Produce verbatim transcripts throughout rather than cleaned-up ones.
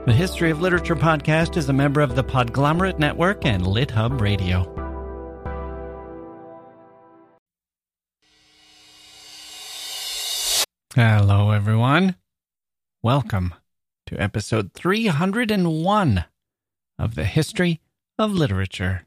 The History of Literature podcast is a member of the Podglomerate Network and LitHub Radio. Hello, everyone. Welcome to episode three hundred one of the History of Literature.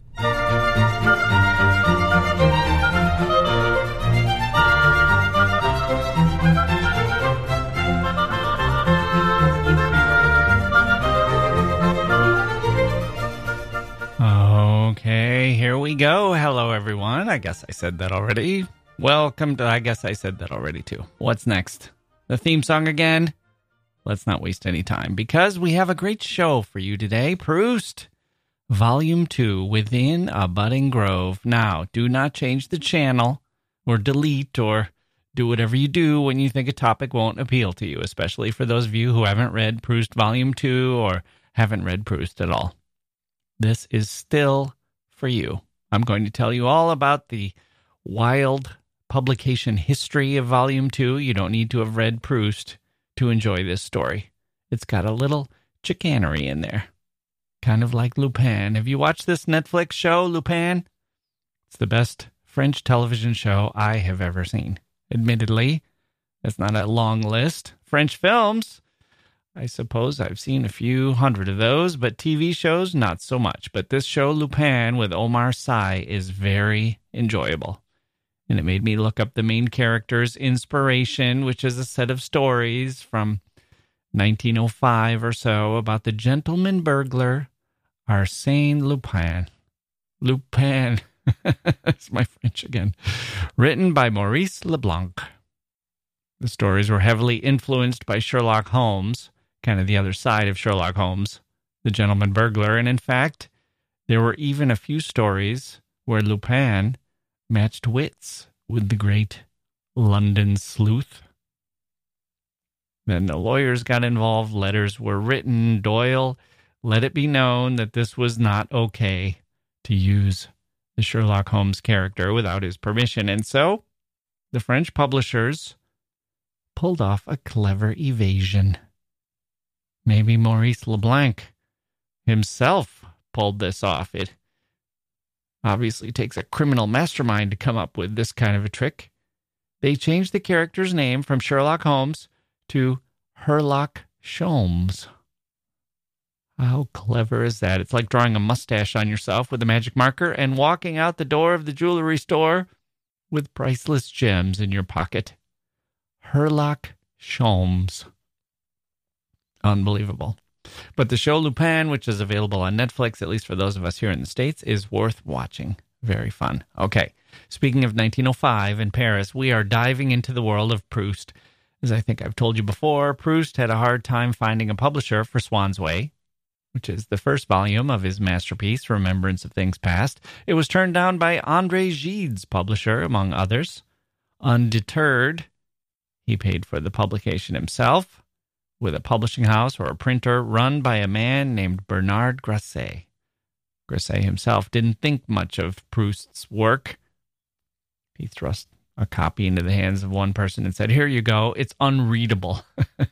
Okay, here we go. Hello, everyone. I guess I said that already. Welcome to, I guess I said that already, too. What's next? The theme song again? Let's not waste any time, because we have a great show for you today. Proust, Volume two, Within a Budding Grove. Now, do not change the channel, or delete, or do whatever you do when you think a topic won't appeal to you, especially for those of you who haven't read Proust Volume two, or haven't read Proust at all. This is still for you. I'm going to tell you all about the wild publication history of Volume two. You don't need to have read Proust to enjoy this story. It's got a little chicanery in there, kind of like Lupin. Have you watched this Netflix show, Lupin? It's the best French television show I have ever seen. Admittedly, it's not a long list. French films, I suppose I've seen a few hundred of those, but T V shows, not so much. But this show, Lupin, with Omar Sy, is very enjoyable. And it made me look up the main character's inspiration, which is a set of stories from nineteen oh five or so about the gentleman burglar, Arsène Lupin. Lupin. That's my French again. Written by Maurice Leblanc. The stories were heavily influenced by Sherlock Holmes, kind of the other side of Sherlock Holmes, the gentleman burglar. And in fact, there were even a few stories where Lupin matched wits with the great London sleuth. Then the lawyers got involved, letters were written. Doyle let it be known that this was not okay to use the Sherlock Holmes character without his permission. And so the French publishers pulled off a clever evasion. Maybe Maurice Leblanc himself pulled this off. It obviously takes a criminal mastermind to come up with this kind of a trick. They changed the character's name from Sherlock Holmes to Herlock Sholmes. How clever is that? It's like drawing a mustache on yourself with a magic marker and walking out the door of the jewelry store with priceless gems in your pocket. Herlock Sholmes. Unbelievable. But the show Lupin, which is available on Netflix, at least for those of us here in the States, is worth watching. Very fun. Okay, speaking of nineteen oh five in Paris, we are diving into the world of Proust. As I think I've told you before, Proust had a hard time finding a publisher for Swann's Way, which is the first volume of his masterpiece, Remembrance of Things Past. It was turned down by André Gide's publisher, among others. Undeterred, he paid for the publication himself with a publishing house or a printer run by a man named Bernard Grasset. Grasset himself didn't think much of Proust's work. He thrust a copy into the hands of one person and said, "Here you go, it's unreadable."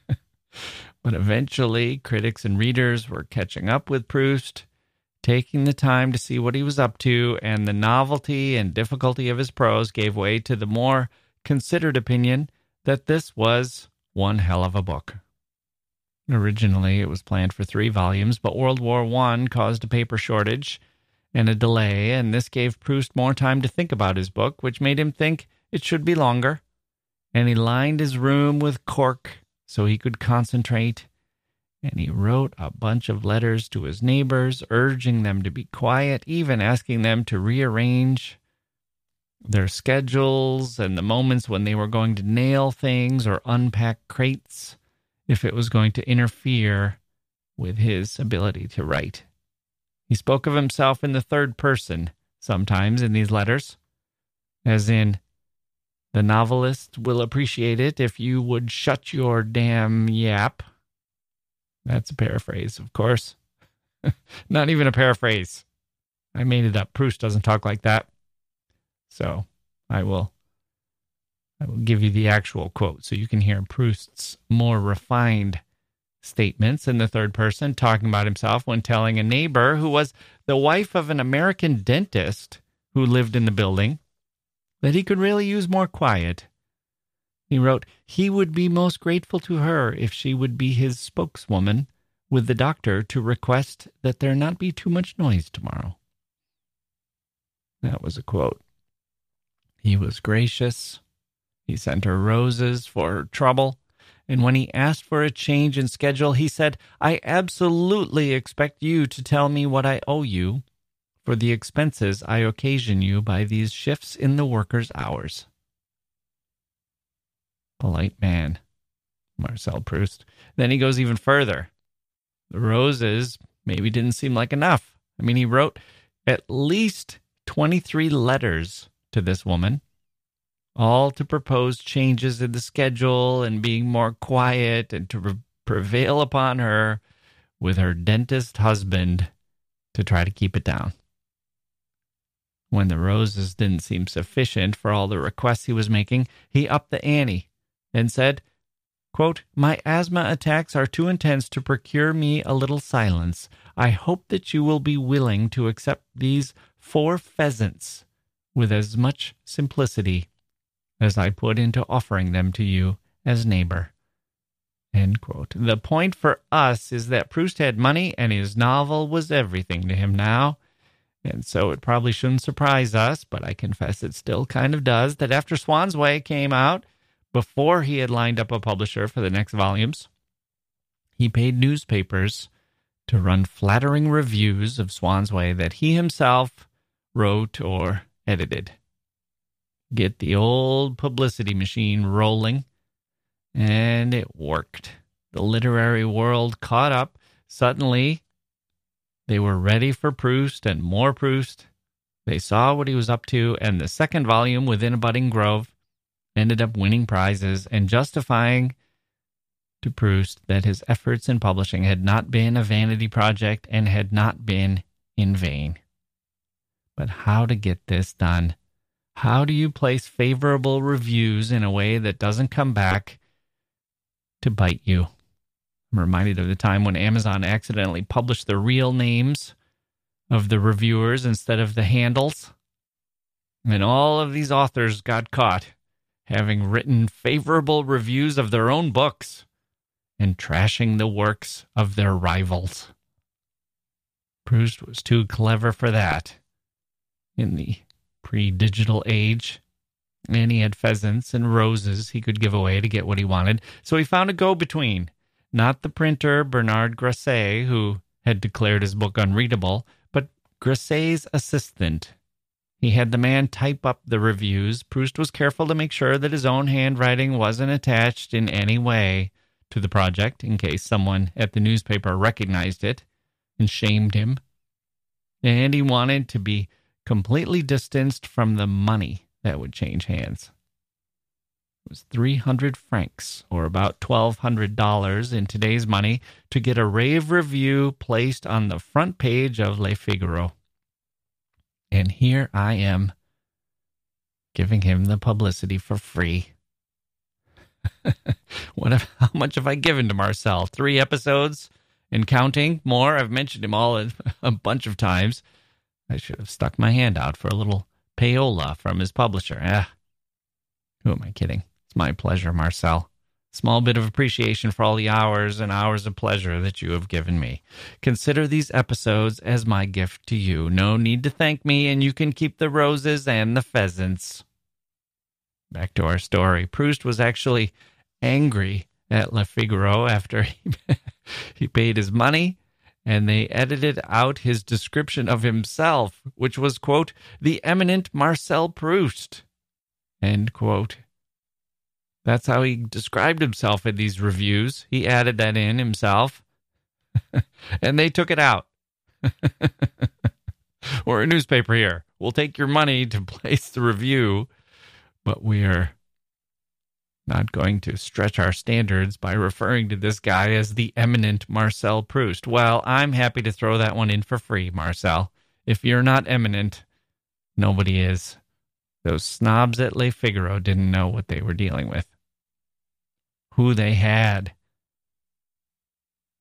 But eventually, critics and readers were catching up with Proust, taking the time to see what he was up to, and the novelty and difficulty of his prose gave way to the more considered opinion that this was one hell of a book. Originally, it was planned for three volumes, but World War One caused a paper shortage and a delay, and this gave Proust more time to think about his book, which made him think it should be longer. And he lined his room with cork so he could concentrate, and he wrote a bunch of letters to his neighbors, urging them to be quiet, even asking them to rearrange their schedules and the moments when they were going to nail things or unpack crates if it was going to interfere with his ability to write. He spoke of himself in the third person sometimes in these letters, as in, "The novelist will appreciate it if you would shut your damn yap." That's a paraphrase, of course. Not even a paraphrase. I made it up. Proust doesn't talk like that. So I will I will give you the actual quote so you can hear Proust's more refined statements in the third person, talking about himself when telling a neighbor who was the wife of an American dentist who lived in the building that he could really use more quiet. He wrote, he would be most grateful to her if she would be his spokeswoman with the doctor to request that there not be too much noise tomorrow. That was a quote. He was gracious. He sent her roses for her trouble. And when he asked for a change in schedule, he said, I absolutely expect you to tell me what I owe you for the expenses I occasion you by these shifts in the workers' hours. Polite man, Marcel Proust. Then he goes even further. The roses maybe didn't seem like enough. I mean, he wrote at least twenty-three letters to this woman, all to propose changes in the schedule and being more quiet and to re- prevail upon her with her dentist husband to try to keep it down. When the roses didn't seem sufficient for all the requests he was making, he upped the ante and said, quote, my asthma attacks are too intense to procure me a little silence. I hope that you will be willing to accept these four pheasants with as much simplicity as I put into offering them to you as neighbor. End quote. The point for us is that Proust had money and his novel was everything to him now. And so it probably shouldn't surprise us, but I confess it still kind of does, that after Swann's Way came out, before he had lined up a publisher for the next volumes, he paid newspapers to run flattering reviews of Swann's Way that he himself wrote or edited. Get the old publicity machine rolling, and it worked. The literary world caught up. Suddenly, they were ready for Proust and more Proust. They saw what he was up to, and the second volume, Within a Budding Grove, ended up winning prizes and justifying to Proust that his efforts in publishing had not been a vanity project and had not been in vain. But how to get this done? How do you place favorable reviews in a way that doesn't come back to bite you? I'm reminded of the time when Amazon accidentally published the real names of the reviewers instead of the handles. And all of these authors got caught having written favorable reviews of their own books and trashing the works of their rivals. Proust was too clever for that in the pre-digital age, and he had pheasants and roses he could give away to get what he wanted. So he found a go-between, not the printer Bernard Grasset, who had declared his book unreadable, but Grasset's assistant. He had the man type up the reviews. Proust was careful to make sure that his own handwriting wasn't attached in any way to the project, in case someone at the newspaper recognized it and shamed him. And he wanted to be completely distanced from the money that would change hands. It was three hundred francs, or about twelve hundred dollars in today's money, to get a rave review placed on the front page of Le Figaro. And here I am, giving him the publicity for free. What? Have, how much have I given to Marcel? Three episodes and counting? More? I've mentioned him all a, a bunch of times. I should have stuck my hand out for a little payola from his publisher. Ah, who am I kidding? It's my pleasure, Marcel. Small bit of appreciation for all the hours and hours of pleasure that you have given me. Consider these episodes as my gift to you. No need to thank me, and you can keep the roses and the pheasants. Back to our story. Proust was actually angry at Le Figaro after he, he paid his money, and they edited out his description of himself, which was, quote, the eminent Marcel Proust, end quote. That's how he described himself in these reviews. He added that in himself, and they took it out. We're a newspaper here. We'll take your money to place the review, but we are not going to stretch our standards by referring to this guy as the eminent Marcel Proust. Well, I'm happy to throw that one in for free, Marcel. If you're not eminent, nobody is. Those snobs at Le Figaro didn't know what they were dealing with, who they had.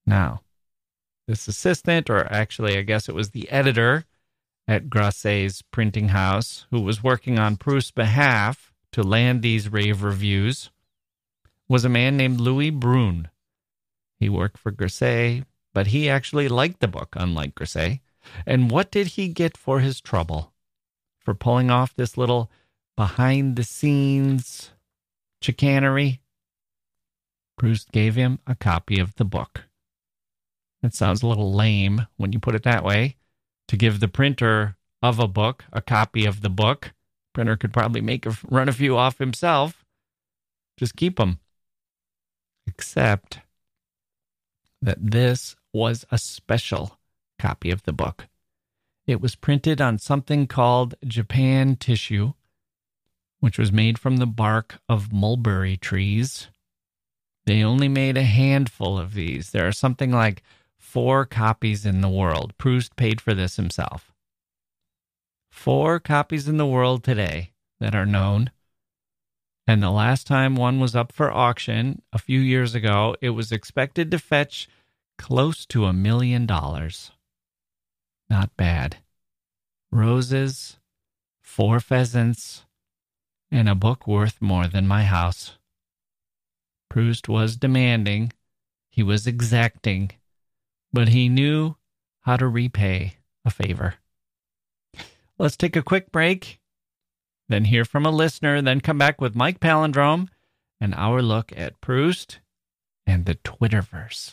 Now, this assistant, or actually I guess it was the editor at Grasset's printing house, who was working on Proust's behalf to land these rave reviews, was a man named Louis Brune. He worked for Grasset, but he actually liked the book, unlike Grasset. And what did he get for his trouble? For pulling off this little behind-the-scenes chicanery? Proust gave him a copy of the book. That sounds a little lame when you put it that way. To give the printer of a book a copy of the book, printer could probably make a, run a few off himself. Just keep them. Except that this was a special copy of the book. It was printed on something called Japan tissue, which was made from the bark of mulberry trees. They only made a handful of these. There are something like four copies in the world. Proust paid for this himself. Four copies in the world today that are known. And the last time one was up for auction, a few years ago, it was expected to fetch close to a million dollars. Not bad. Roses, four pheasants, and a book worth more than my house. Proust was demanding, he was exacting, but he knew how to repay a favor. Let's take a quick break, then hear from a listener, then come back with Mike Palindrome and our look at Proust and the Twitterverse.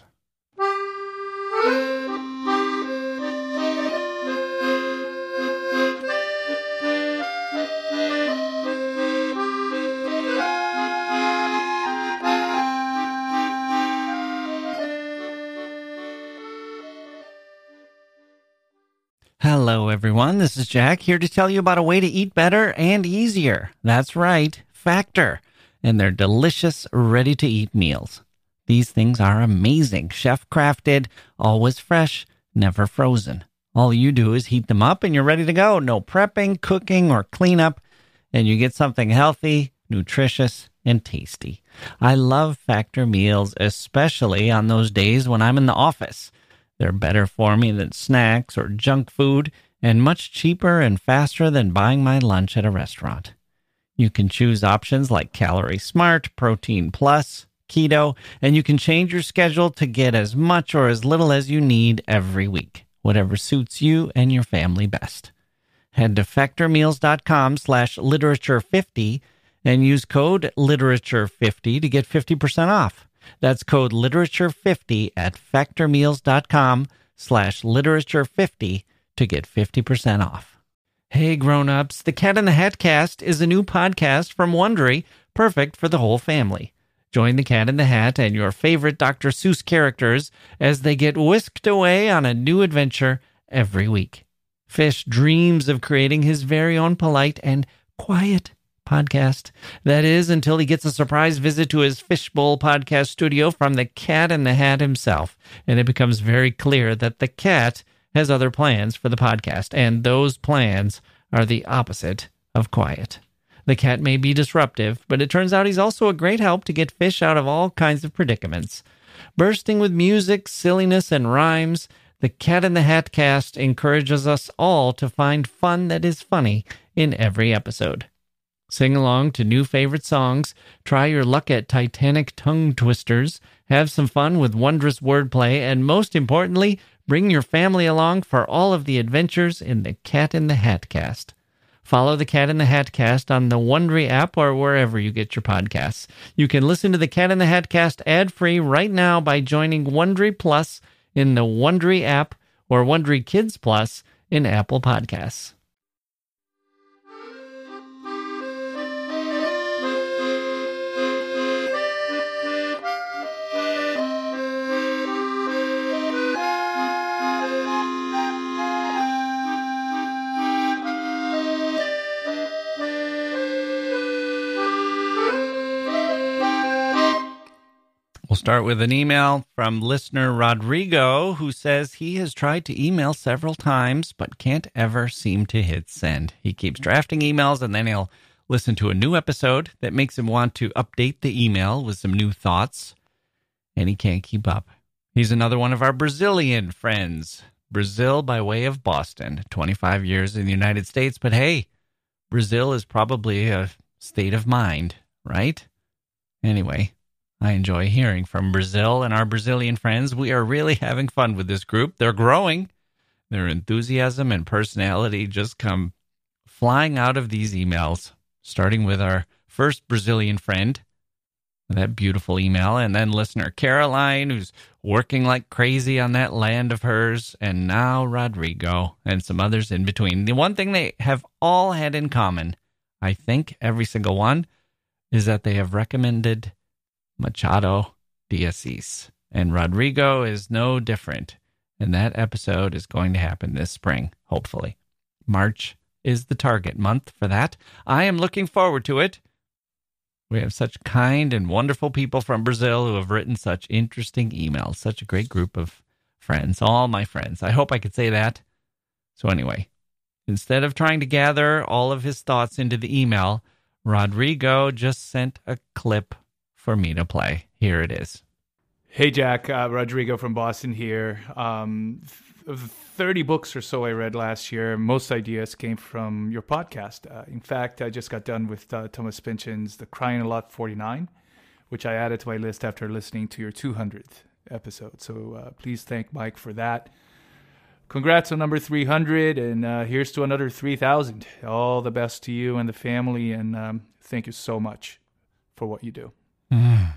Hello, everyone. This is Jack, here to tell you about a way to eat better and easier. That's right, Factor, and their delicious, ready-to-eat meals. These things are amazing, chef-crafted, always fresh, never frozen. All you do is heat them up and you're ready to go. No prepping, cooking, or cleanup, and you get something healthy, nutritious, and tasty. I love Factor meals, especially on those days when I'm in the office. They're better for me than snacks or junk food, and much cheaper and faster than buying my lunch at a restaurant. You can choose options like Calorie Smart, Protein Plus, Keto, and you can change your schedule to get as much or as little as you need every week, whatever suits you and your family best. Head to factormeals.com slash literature50 and use code literature fifty to get fifty percent off. That's code literature fifty at factormeals.com slash literature50 to get fifty percent off. Hey grown-ups, the Cat in the Hat Cast is a new podcast from Wondery, perfect for the whole family. Join the Cat in the Hat and your favorite Doctor Seuss characters as they get whisked away on a new adventure every week. Fish dreams of creating his very own polite and quiet podcast. That is, until he gets a surprise visit to his Fishbowl podcast studio from the Cat in the Hat himself. And it becomes very clear that the cat has other plans for the podcast, and those plans are the opposite of quiet. The cat may be disruptive, but it turns out he's also a great help to get Fish out of all kinds of predicaments. Bursting with music, silliness, and rhymes, the Cat in the Hat Cast encourages us all to find fun that is funny in every episode. Sing along to new favorite songs, try your luck at Titanic tongue twisters, have some fun with wondrous wordplay, and most importantly, bring your family along for all of the adventures in the Cat in the Hat Cast. Follow the Cat in the Hat Cast on the Wondery app or wherever you get your podcasts. You can listen to the Cat in the Hat Cast ad-free right now by joining Wondery Plus in the Wondery app or Wondery Kids Plus in Apple Podcasts. We'll start with an email from listener Rodrigo, who says he has tried to email several times, but can't ever seem to hit send. He keeps drafting emails, and then he'll listen to a new episode that makes him want to update the email with some new thoughts, and he can't keep up. He's another one of our Brazilian friends. Brazil by way of Boston, twenty-five years in the United States. But hey, Brazil is probably a state of mind, right? Anyway, I enjoy hearing from Brazil and our Brazilian friends. We are really having fun with this group. They're growing. Their enthusiasm and personality just come flying out of these emails, starting with our first Brazilian friend, that beautiful email, and then listener Caroline, who's working like crazy on that land of hers, and now Rodrigo, and some others in between. The one thing they have all had in common, I think every single one, is that they have recommended Machado de Assis, and Rodrigo is no different, and that episode is going to happen this spring, hopefully. March is the target month for that. I am looking forward to it. We have such kind and wonderful people from Brazil who have written such interesting emails. Such a great group of friends, all my friends. I hope I could say that. So anyway, instead of trying to gather all of his thoughts into the email, Rodrigo just sent a clip for me to play. Here it is. Hey, Jack. Uh, Rodrigo from Boston here. Um, of the thirty books or so I read last year, most ideas came from your podcast. Uh, in fact, I just got done with uh, Thomas Pynchon's The Crying a Lot forty-nine, which I added to my list after listening to your two hundredth episode. So uh, please thank Mike for that. Congrats on number three hundred, and uh, here's to another three thousand. All the best to you and the family, and um, thank you so much for what you do. Mm.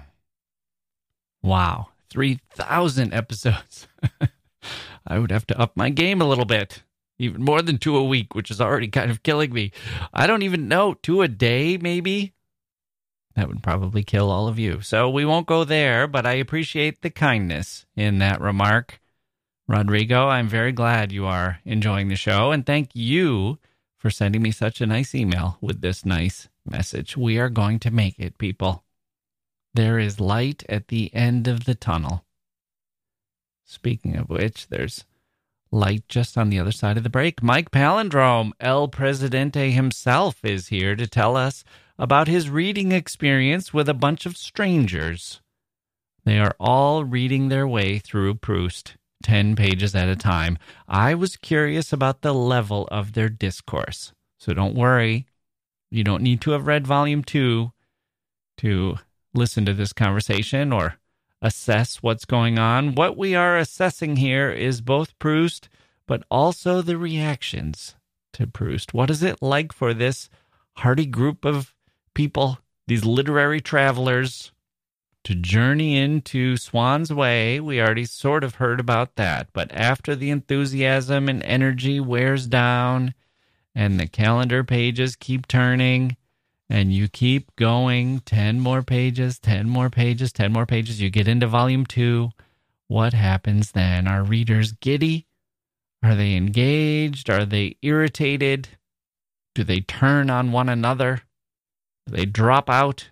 Wow, three thousand episodes. I would have to up my game a little bit, even more than two a week, which is already kind of killing me. I don't even know, two a day maybe? That would probably kill all of you. So we won't go there, but I appreciate the kindness in that remark. Rodrigo, I'm very glad you are enjoying the show, and thank you for sending me such a nice email with this nice message. We are going to make it, people. There is light at the end of the tunnel. Speaking of which, there's light just on the other side of the break. Mike Palindrome, El Presidente himself, is here to tell us about his reading experience with a bunch of strangers. They are all reading their way through Proust, ten pages at a time. I was curious about the level of their discourse, so don't worry. You don't need to have read volume two to listen to this conversation or assess what's going on. What we are assessing here is both Proust, but also the reactions to Proust. What is it like for this hearty group of people, these literary travelers, to journey into Swann's Way? We already sort of heard about that, but after the enthusiasm and energy wears down and the calendar pages keep turning, and you keep going, ten more pages, ten more pages, ten more pages. You get into volume two. What happens then? Are readers giddy? Are they engaged? Are they irritated? Do they turn on one another? Do they drop out?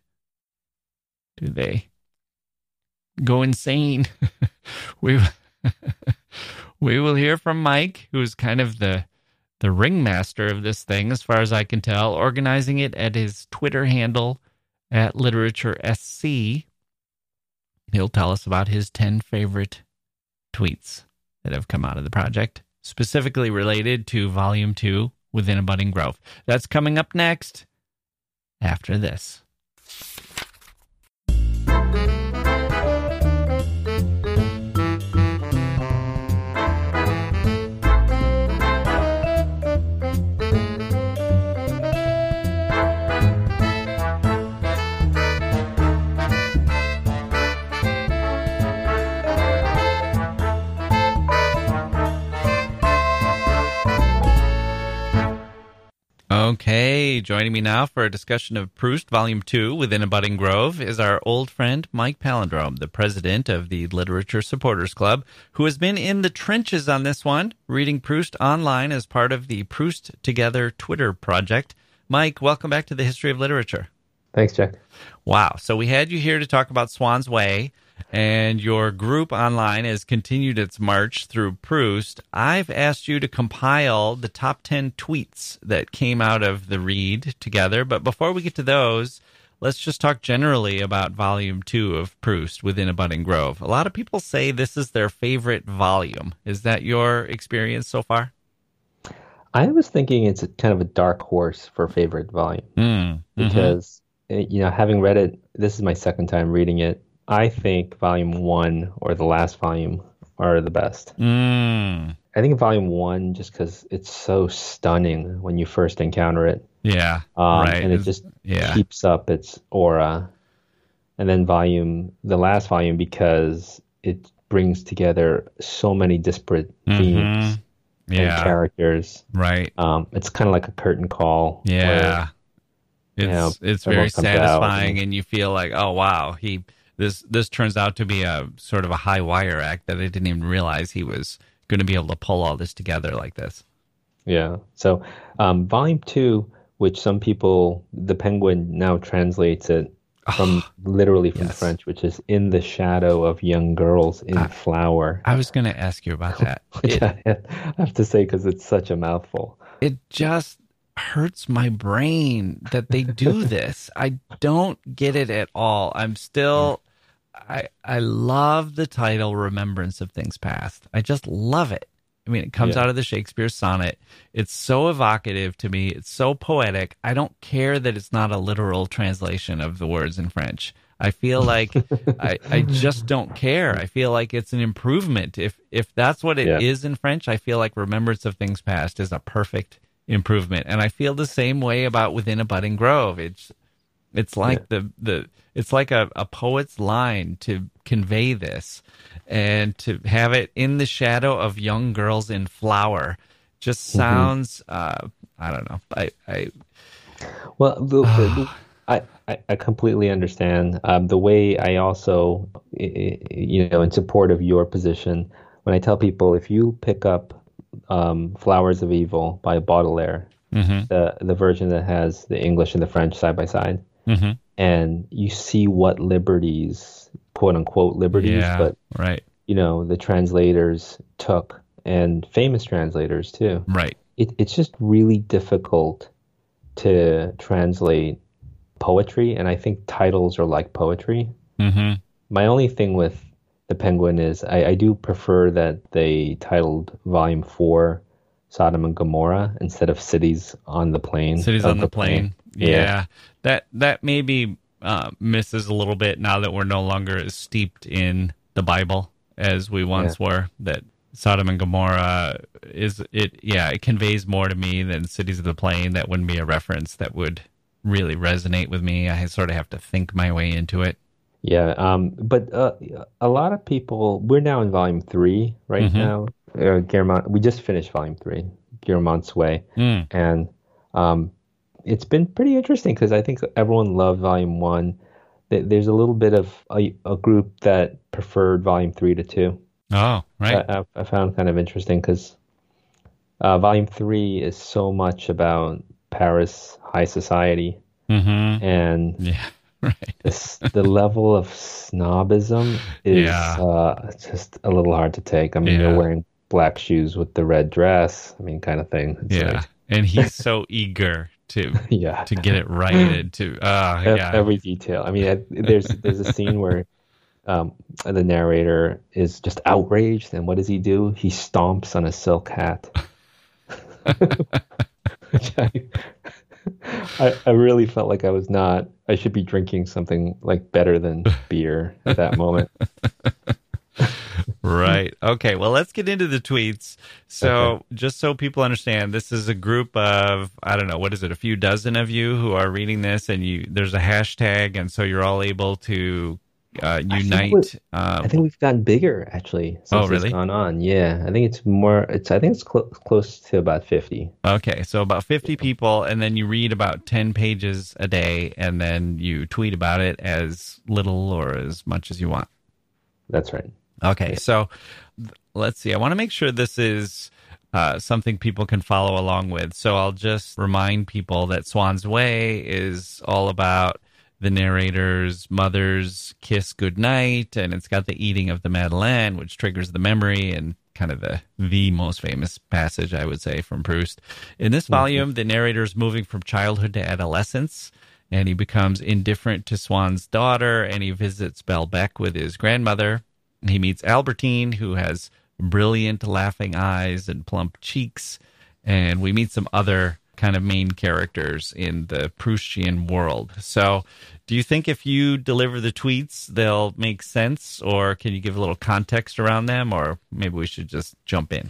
Do they go insane? we, we will hear from Mike, who's kind of the the ringmaster of this thing, as far as I can tell, organizing it at his Twitter handle at Literature S C. He'll tell us about his ten favorite tweets that have come out of the project, specifically related to Volume two, Within a Budding Grove. That's coming up next, after this. Okay, joining me now for a discussion of Proust, Volume two, Within a Budding Grove, is our old friend Mike Palindrome, the president of the Literature Supporters Club, who has been in the trenches on this one, reading Proust online as part of the Proust Together Twitter project. Mike, welcome back to the History of Literature. Thanks, Jack. Wow, so we had you here to talk about Swann's Way, and your group online has continued its march through Proust. I've asked you to compile the top ten tweets that came out of the read together, but before we get to those, let's just talk generally about volume two of Proust, Within a Budding Grove. A lot of people say this is their favorite volume. Is that your experience so far? I was thinking it's a, kind of a dark horse for favorite volume Mm, because, mm-hmm. you know, having read it, this is my second time reading it. I think volume one or the last volume are the best. Mm. I think volume one, just because it's so stunning when you first encounter it. Yeah, um, right. And it It's- just yeah. keeps up its aura. And then volume, the last volume, because it brings together so many disparate themes Mhm. Yeah, and characters. right. Um, it's kind of like a curtain call. Yeah. where, It's you know, it's everyone very comes out satisfying, and- and you feel like, oh wow, he this this turns out to be a sort of a high wire act that I didn't even realize he was going to be able to pull all this together like this. Yeah. So um, volume two, which some people, the Penguin now translates it from literally from yes. French, which is in the shadow of young girls in I- flower. I was going to ask you about that. Which It, I have to say because it's such a mouthful. it just hurts my brain that they do this. I don't get it at all. I'm still I I love the title Remembrance of Things Past. I just love it. I mean, it comes Yeah. out of the Shakespeare sonnet. It's so evocative to me. It's so poetic. I don't care that it's not a literal translation of the words in French. I feel like I, I just don't care. I feel like it's an improvement. If if that's what it Yeah. is in French, I feel like Remembrance of Things Past is a perfect improvement. And I feel the same way about Within a Budding Grove. It's it's like Yeah. the, the it's like a, a poet's line to convey this, and to have it in the shadow of young girls in flower just sounds uh, I don't know. I, I Well, the, the, I, I I completely understand. Um, the way I also, i- i- you know, in support of your position, when I tell people if you pick up um, Flowers of Evil by Baudelaire, mhm, the the version that has the English and the French side by side, mhm. and you see what liberties, quote unquote liberties, Yeah, but right, you know the translators took, and famous translators too. right. It, it's just really difficult to translate poetry, and I think titles are like poetry. hmm My only thing with the Penguin is I, I do prefer that they titled Volume Four Sodom and Gomorrah instead of Cities on the Plain. Cities of on the Plain. Yeah. Yeah. That that maybe uh, misses a little bit now that we're no longer as steeped in the Bible as we once were. That Sodom and Gomorrah is it yeah, it conveys more to me than Cities of the Plain. That wouldn't be a reference that would really resonate with me. I sort of have to think my way into it. Yeah, um, but uh, a lot of people, we're now in Volume Three right Mhm. now. Uh, Guillemot, we just finished Volume Three, Guillemot's Way, Mm. and um, it's been pretty interesting because I think everyone loved Volume One. Th- There's a little bit of a, a group that preferred Volume Three to Two. Oh, right. I, I, I found kind of interesting because uh, Volume Three is so much about Paris high society, mm-hmm. and Yeah, right. this, the level of snobism is Yeah. uh, just a little hard to take. I mean, Yeah. you're wearing black shoes with the red dress. I mean, kind of thing. It's Yeah. like, And he's so eager to yeah. to get it right and to uh Ev- yeah. Every detail. I mean, I, there's there's a scene where um, the narrator is just outraged, and what does he do? He stomps on a silk hat. Which I, I I really felt like I was not. I should be drinking something like better than beer at that moment. Right. Okay. Well, let's get into the tweets. So, Okay. just so people understand, this is a group of I don't know what is it, a few dozen of you who are reading this, and you there's a hashtag, and so you're all able to uh, think unite. we- Um, I think we've gotten bigger actually since Oh, really? it's gone on. Yeah, I think it's more. It's I think it's clo- close to about fifty. okay, so about fifty people, and then you read about ten pages a day, and then you tweet about it as little or as much as you want. That's right. Okay, so th- let's see. I want to make sure this is uh, something people can follow along with. So I'll just remind people that Swan's Way is all about the narrator's mother's kiss goodnight, and it's got the eating of the Madeleine, which triggers the memory and kind of the the most famous passage, I would say, from Proust. In this volume, the narrator's moving from childhood to adolescence, and he becomes indifferent to Swan's daughter, and he visits Belbec with his grandmother. He meets Albertine, who has brilliant laughing eyes and plump cheeks, and we meet some other kind of main characters in the Proustian world. So do you think if you deliver the tweets, they'll make sense, or can you give a little context around them, or maybe we should just jump in?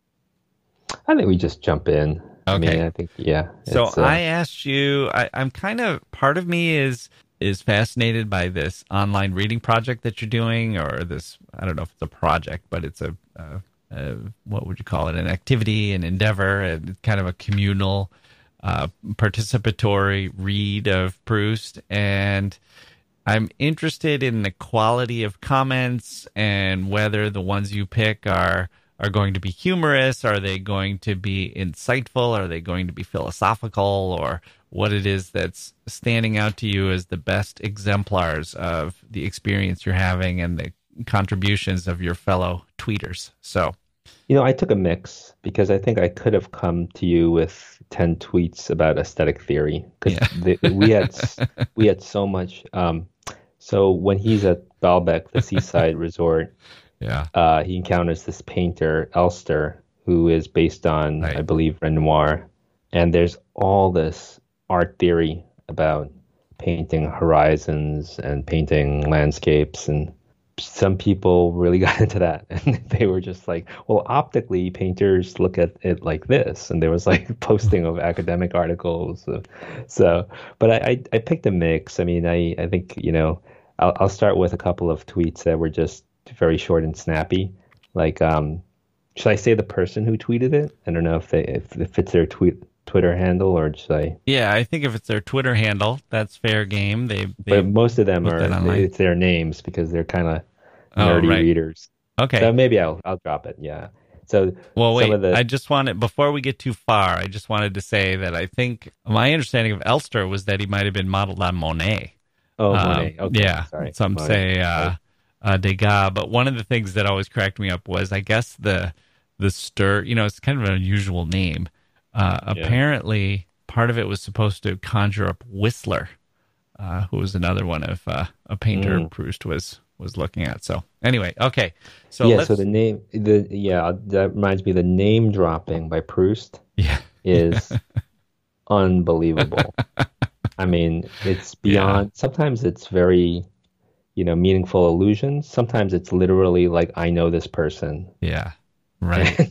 I think we just jump in. Okay. I mean, I think, yeah. So uh, I asked you, I, I'm kind of, part of me is is fascinated by this online reading project that you're doing, or this, I don't know if it's a project, but it's a, a, a what would you call it, an activity, an endeavor, and kind of a communal, uh, participatory read of Proust. And I'm interested in the quality of comments and whether the ones you pick are are going to be humorous, are they going to be insightful, are they going to be philosophical, or what it is that's standing out to you as the best exemplars of the experience you're having and the contributions of your fellow tweeters. So, you know, I took a mix because I think I could have come to you with ten tweets about aesthetic theory, because yeah. we had we had so much. Um, so when he's at Baalbek, the seaside resort, yeah, uh, he encounters this painter Elster, who is based on, right. I believe, Renoir, and there's all this art theory about painting horizons and painting landscapes, and some people really got into that, and they were just like, well, optically painters look at it like this, and there was like posting of academic articles. So, so but I, I, I picked a mix. I mean, I, I think, you know, I'll, I'll start with a couple of tweets that were just very short and snappy. Like, um, should I say the person who tweeted it? I don't know if they if, if it's their tweet Twitter handle, or should I? Yeah, I think if it's their Twitter handle, that's fair game. They, they but most of them are they, it's their names because they're kind of nerdy oh, right. readers. Okay, so maybe I'll I'll drop it. Yeah. So well, wait. Some of the... I just wanted before we get too far, I just wanted to say that I think my understanding of Elster was that he might have been modeled on Monet. Oh, um, Monet. Okay, yeah. Sorry. Some Monet. say uh, uh, Degas, but one of the things that always cracked me up was, I guess the the stir. You know, it's kind of an unusual name. Uh, yeah. Apparently, part of it was supposed to conjure up Whistler, uh, who was another one of uh, a painter Mm. Proust was was looking at. So anyway, okay. So yeah, let's... so the name, the yeah, that reminds me. The name dropping by Proust yeah. is unbelievable. I mean, it's beyond. Yeah. Sometimes it's very, you know, meaningful allusions. Sometimes it's literally like, I know this person. Yeah. Right.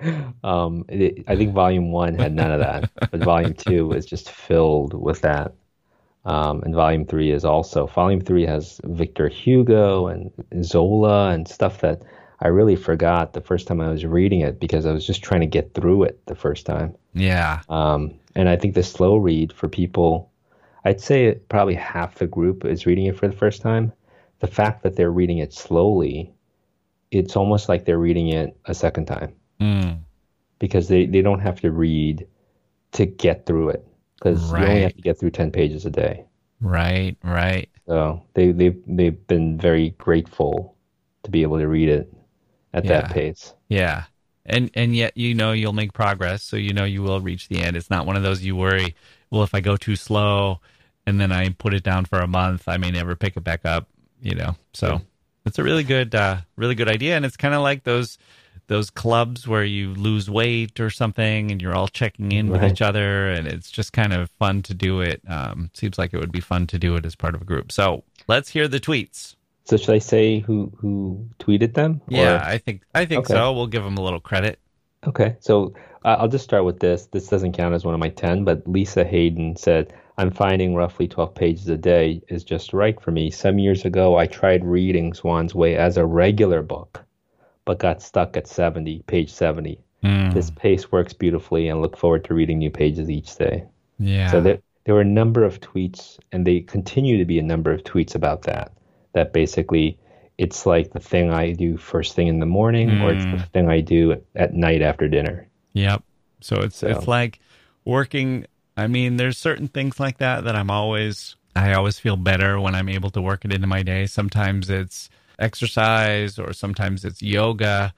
um, it, I think Volume One had none of that, but Volume Two is just filled with that. Um, and Volume Three is also. Volume Three has Victor Hugo and Zola and stuff that I really forgot the first time I was reading it, because I was just trying to get through it the first time. Yeah. Um, and I think the slow read for people, I'd say probably half the group is reading it for the first time. The fact that they're reading it slowly, it's almost like they're reading it a second time, mm. because they, they don't have to read to get through it, because right. you only have to get through ten pages a day. Right, right. So they, they've, they've been very grateful to be able to read it at yeah. that pace. Yeah. And and yet, you know, you'll make progress, so you know you will reach the end. It's not one of those you worry, well, if I go too slow and then I put it down for a month, I may never pick it back up, you know. So yeah. It's a really good, uh, really good idea, and it's kind of like those those clubs where you lose weight or something, and you're all checking in right. with each other, and it's just kind of fun to do it. Um, seems like it would be fun to do it as part of a group. So let's hear the tweets. So should I say who who tweeted them? Or... Yeah, I think I think okay. so. We'll give them a little credit. Okay, so uh, I'll just start with this. This doesn't count as one of my ten, but Lisa Hayden said, I'm finding roughly twelve pages a day is just right for me. Some years ago, I tried reading Swan's Way as a regular book, but got stuck at seventy, page seventy. Mm. This pace works beautifully, and look forward to reading new pages each day. Yeah. So there, there were a number of tweets, and they continue to be a number of tweets about that, that basically it's like the thing I do first thing in the morning, mm. or it's the thing I do at night after dinner. Yep. So it's so. it's like working... I mean, there's certain things like that that I'm always, I always feel better when I'm able to work it into my day. Sometimes it's exercise, or sometimes it's yoga.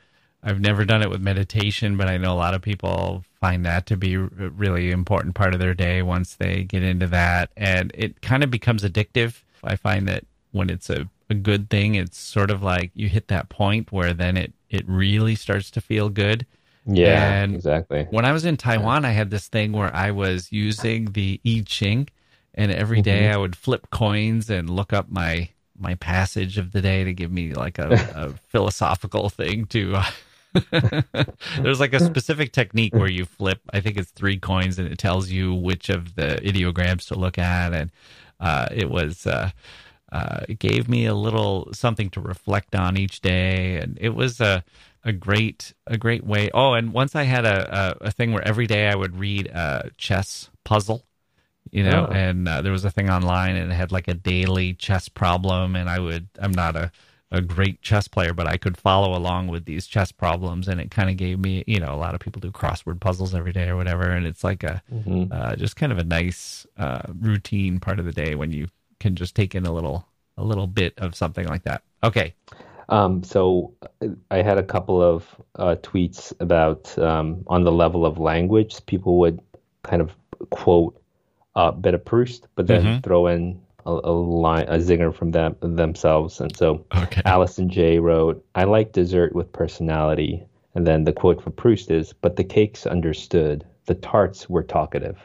I've never done it with meditation, but I know a lot of people find that to be a really important part of their day once they get into that. And it kind of becomes addictive. I find that when it's a, a good thing, it's sort of like you hit that point where then it, it really starts to feel good. Yeah, and exactly. When I was in Taiwan, I had this thing where I was using the I Ching, and every day mm-hmm. I would flip coins and look up my my passage of the day to give me like a, a philosophical thing to... Uh, there's like a specific technique where you flip, I think it's three coins, and it tells you which of the ideograms to look at. And uh, it was, uh, uh, it gave me a little something to reflect on each day. And it was a, a great, a great way. Oh, and once I had a, a, a thing where every day I would read a chess puzzle, you know, oh. and uh, there was a thing online and it had like a daily chess problem. And I would, I'm not a, a great chess player, but I could follow along with these chess problems, and it kind of gave me, you know, a lot of people do crossword puzzles every day or whatever, and it's like a mm-hmm. uh, just kind of a nice uh, routine part of the day when you can just take in a little a little bit of something like that. Okay. Um, so I had a couple of uh, tweets about um, on the level of language, people would kind of quote a bit of Proust, but then mm-hmm. throw in A, a line, a zinger from them themselves. And so okay. Allison J wrote, "I like dessert with personality." And then the quote for Proust is, "But the cakes understood, the tarts were talkative."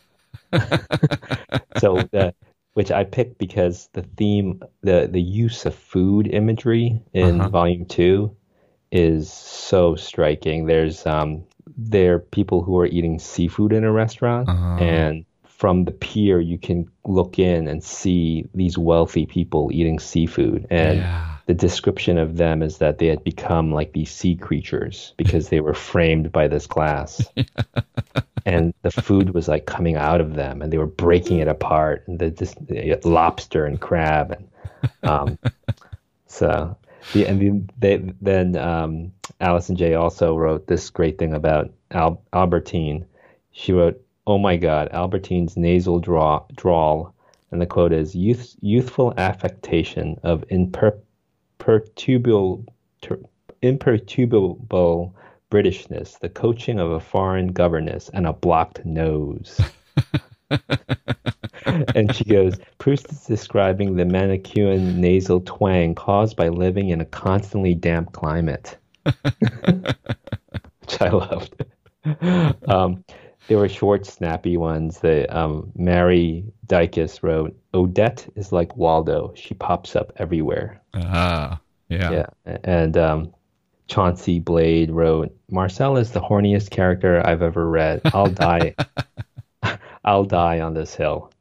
So, the, which I picked because the theme, the, the use of food imagery in uh-huh. volume two is so striking. There's, um, there are people who are eating seafood in a restaurant uh-huh. and from the pier, you can look in and see these wealthy people eating seafood. And yeah. the description of them is that they had become like these sea creatures because they were framed by this glass. And the food was like coming out of them, and they were breaking it apart. And the, this lobster and crab. And um, so, the, and the, they, then um, Allison J also wrote this great thing about Al, Albertine. She wrote, "Oh my God, Albertine's nasal draw, drawl," and the quote is, Youth, youthful affectation of imperturbable, ter, imperturbable Britishness, the coaching of a foreign governess, and a blocked nose." And she goes, "Proust is describing the Manichean nasal twang caused by living in a constantly damp climate." Which I loved. Um, There were short, snappy ones. The um, Mary Dykes wrote, "Odette is like Waldo. She pops up everywhere." Ah, uh, yeah. Yeah. And um, Chauncey Blade wrote, "Marcel is the horniest character I've ever read. I'll die. I'll die on this hill."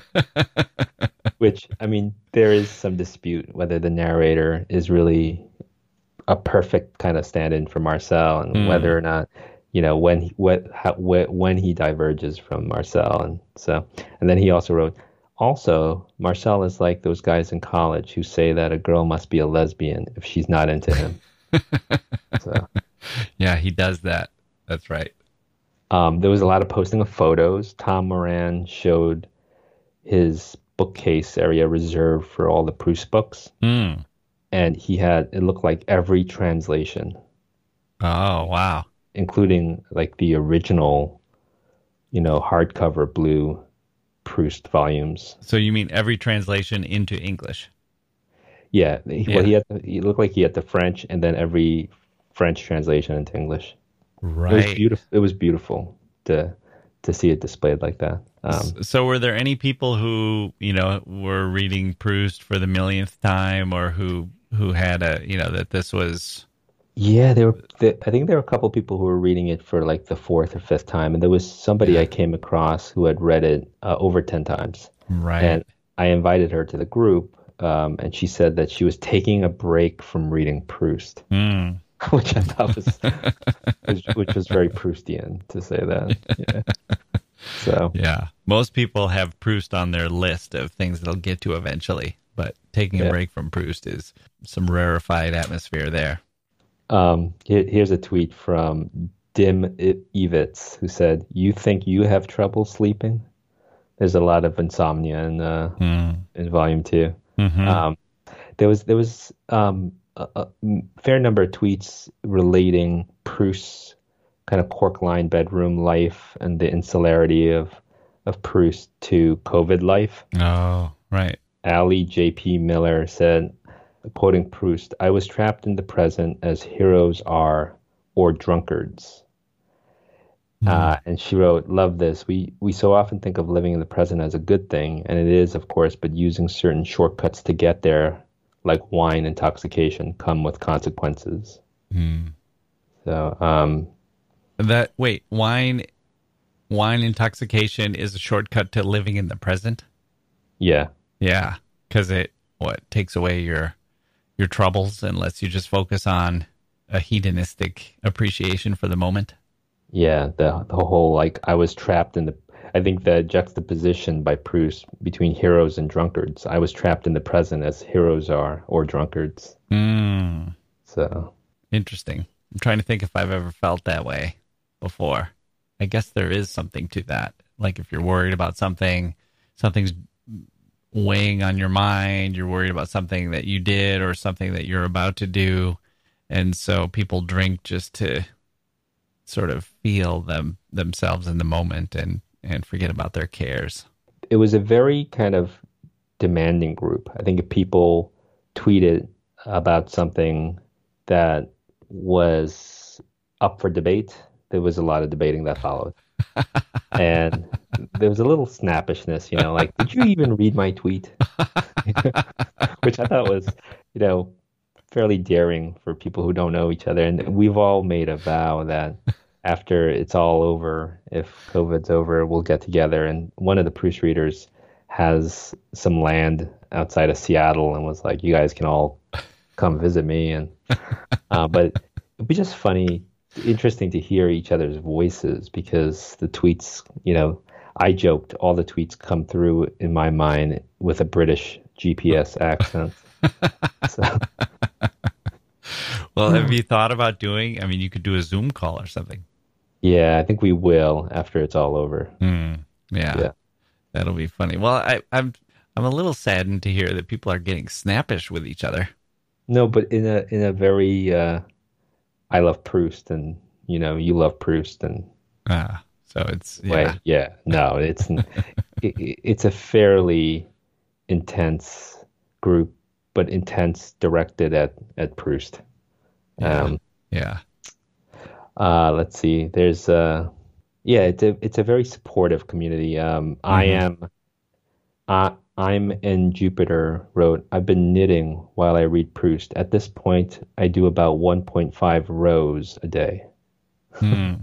Which, I mean, there is some dispute whether the narrator is really a perfect kind of stand-in for Marcel, and mm. whether or not, you know, when he, what, how, when he diverges from Marcel. And so, and then he also wrote, "Also, Marcel is like those guys in college who say that a girl must be a lesbian if she's not into him." So, yeah, he does that. That's right. Um, there was a lot of posting of photos. Tom Moran showed his bookcase area reserved for all the Proust books. Mm. And he had, it looked like every translation. Oh, wow. Including like the original, you know, hardcover blue Proust volumes. So you mean every translation into English? Yeah. He, yeah. Well, he had, he looked like he had the French and then every French translation into English. Right. It was beautiful. It was beautiful to to see it displayed like that. Um, so were there any people who, you know, were reading Proust for the millionth time, or who who had a, you know, that this was... Yeah, there were. There, I think there were a couple people who were reading it for like the fourth or fifth time, and there was somebody I came across who had read it uh, over ten times. Right. And I invited her to the group, um, and she said that she was taking a break from reading Proust, mm. which I thought was, which, which was very Proustian to say that. Yeah. So yeah, most people have Proust on their list of things they'll get to eventually, but taking a yeah. break from Proust is some rarefied atmosphere there. Um, here, here's a tweet from Dim Evitz, who said, "You think you have trouble sleeping?" There's a lot of insomnia in uh, mm. in volume two. Mm-hmm. Um, there was there was um, a, a fair number of tweets relating Proust's kind of cork-lined bedroom life and the insularity of of Proust to COVID life. Oh, right. Ali J P. Miller said, quoting Proust, "I was trapped in the present as heroes are, or drunkards." Mm. Uh, and she wrote, "Love this. We we so often think of living in the present as a good thing, and it is, of course, but using certain shortcuts to get there, like wine intoxication, come with consequences." Mm. So, um, that wait, wine, wine intoxication is a shortcut to living in the present. Yeah, yeah, because it what takes away your your troubles and lets you just focus on a hedonistic appreciation for the moment. Yeah, the the whole, like, I was trapped in the, I think the juxtaposition by Proust between heroes and drunkards. I was trapped in the present as heroes are, or drunkards. Mm. So interesting. I'm trying to think if I've ever felt that way before. I guess there is something to that. Like if you're worried about something, something's weighing on your mind, you're worried about something that you did or something that you're about to do. And so people drink just to sort of feel them themselves in the moment and, and forget about their cares. It was a very kind of demanding group. I think if people tweeted about something that was up for debate, there was a lot of debating that followed. And there was a little snappishness, you know, like, did you even read my tweet? Which I thought was, you know, fairly daring for people who don't know each other. And we've all made a vow that after it's all over, if COVID's over, we'll get together. And one of the Proust readers has some land outside of Seattle and was like, you guys can all come visit me. And uh, but it'd be just funny, interesting to hear each other's voices, because the tweets, you know, I joked all the tweets come through in my mind with a British G P S accent. So. Well, have you thought about doing, I mean, you could do a Zoom call or something. Yeah, I think we will after it's all over. Mm, yeah, yeah, that'll be funny. Well, I, I'm I'm a little saddened to hear that people are getting snappish with each other. No, but in a in a very, uh, I love Proust, and you know, you love Proust, and ah, so it's yeah, way, yeah. No, it's it, it's a fairly intense group, but intense directed at at Proust. Yeah. Um, yeah. Uh, let's see. There's uh yeah, it's a it's a very supportive community. Um, mm-hmm. I am, uh, I'm in Jupiter wrote, "I've been knitting while I read Proust. At this point, I do about one point five rows a day." Hmm.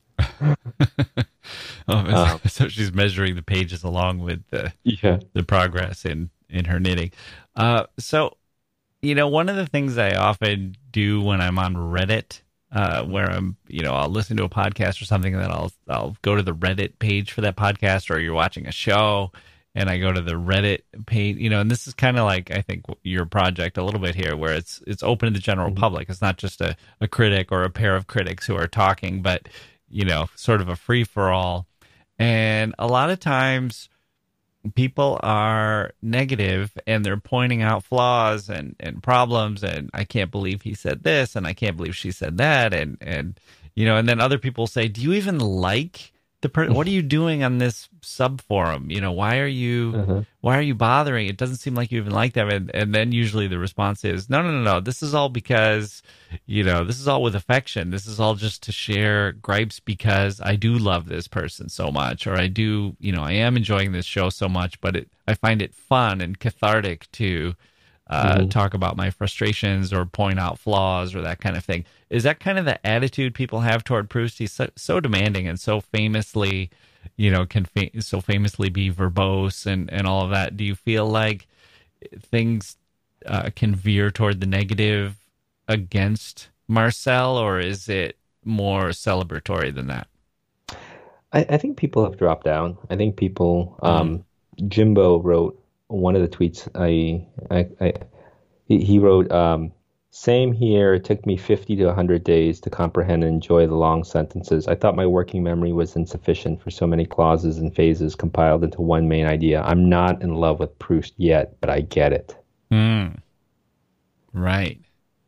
oh, um, so she's measuring the pages along with the yeah. the progress in in her knitting. Uh, so, you know, one of the things I often do when I'm on Reddit, uh, where I'm, you know, I'll listen to a podcast or something, and then I'll I'll go to the Reddit page for that podcast, or you're watching a show, and I go to the Reddit page, you know, and this is kind of like, I think, your project a little bit here, where it's it's open to the general mm-hmm. public. It's not just a, a critic or a pair of critics who are talking, but, you know, sort of a free-for-all. And a lot of times people are negative and they're pointing out flaws and, and problems, and I can't believe he said this, and I can't believe she said that, and, and you know, and then other people say, do you even like the person? What are you doing on this sub forum? You know, why are you uh-huh. why are you bothering? It doesn't seem like you even like them. And, and then usually the response is, no, no, no, no. This is all because, you know, this is all with affection. This is all just to share gripes because I do love this person so much, or I do, you know, I am enjoying this show so much, but it, I find it fun and cathartic to uh, mm-hmm. talk about my frustrations or point out flaws or that kind of thing. Is that kind of the attitude people have toward Proust? He's so, so demanding and so famously, you know, can fa- so famously be verbose and, and all of that. Do you feel like things uh, can veer toward the negative against Marcel, or is it more celebratory than that? I, I think people have dropped down. I think people, um, mm. Jimbo wrote one of the tweets. I, I, I he, he wrote, um, "Same here. It took me fifty to one hundred days to comprehend and enjoy the long sentences. I thought my working memory was insufficient for so many clauses and phases compiled into one main idea. I'm not in love with Proust yet, but I get it." Mm. Right.